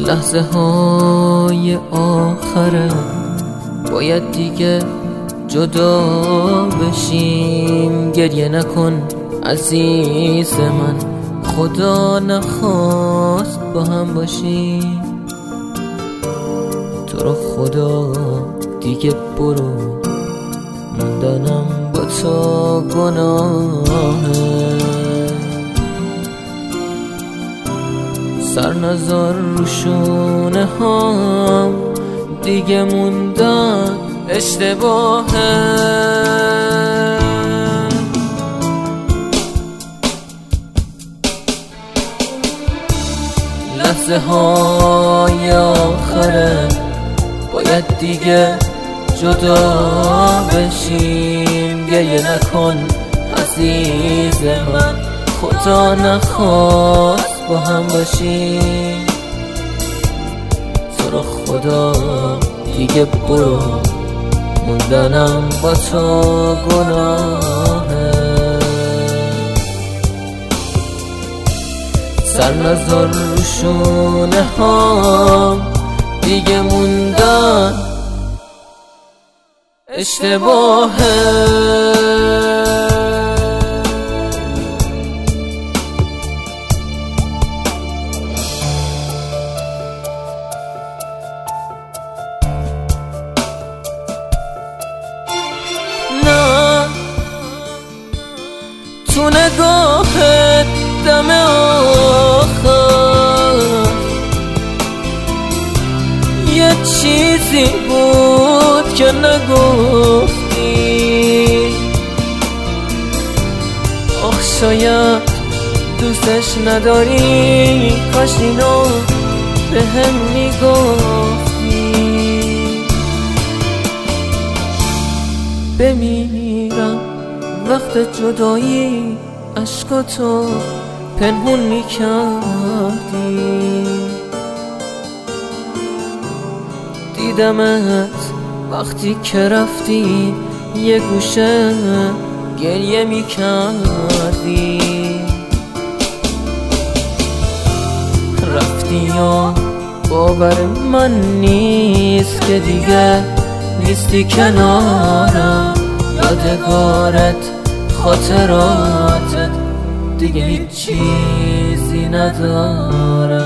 لحظه های آخره باید دیگه جدا بشیم. گریه نکن عزیز من، خدا نخواست با هم باشیم. تو رو خدا دیگه برو، موندنم با تو گناهه. سر نزار رو شونه هام، دیگه موندن اشتباهه. لحظه های آخره باید دیگه جدا بشیم. گریه نکن عزیز من، خدا نخواست با هم باشیم. تو رو خدا دیگه برو، موندنم با تو گناهه. سر نزار رو شونه هام، دیگه موندن اشتباهه. تو نگاهت دم آخر یه چیزی بود که نگفتی. آخ شاید دوستش نداری، کاش اینو به هم میگفتی. بمیرم وقت جدایی، عشقاتو پنهون میکردی. دیدمت وقتی که رفتی، یه گوشه گریه میکردی. رفتی و باور من نیست که دیگه نیستی کنارم. یادگارت خاطراتت دیگه هیچ چیزی ندارم.